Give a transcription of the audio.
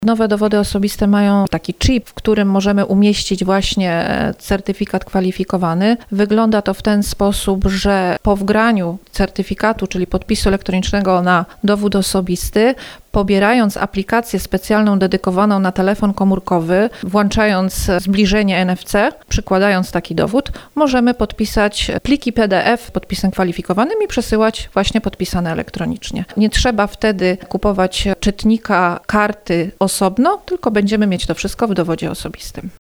Nowe dowody osobiste mają taki chip, w którym możemy umieścić właśnie certyfikat kwalifikowany. Wygląda to w ten sposób, że po wgraniu certyfikatu, czyli podpisu elektronicznego na dowód osobisty, pobierając aplikację specjalną dedykowaną na telefon komórkowy, włączając zbliżenie NFC, przykładając taki dowód, możemy podpisać pliki PDF podpisem kwalifikowanym i przesyłać właśnie podpisane elektronicznie. Nie trzeba wtedy kupować czytnika karty osobno, tylko będziemy mieć to wszystko w dowodzie osobistym.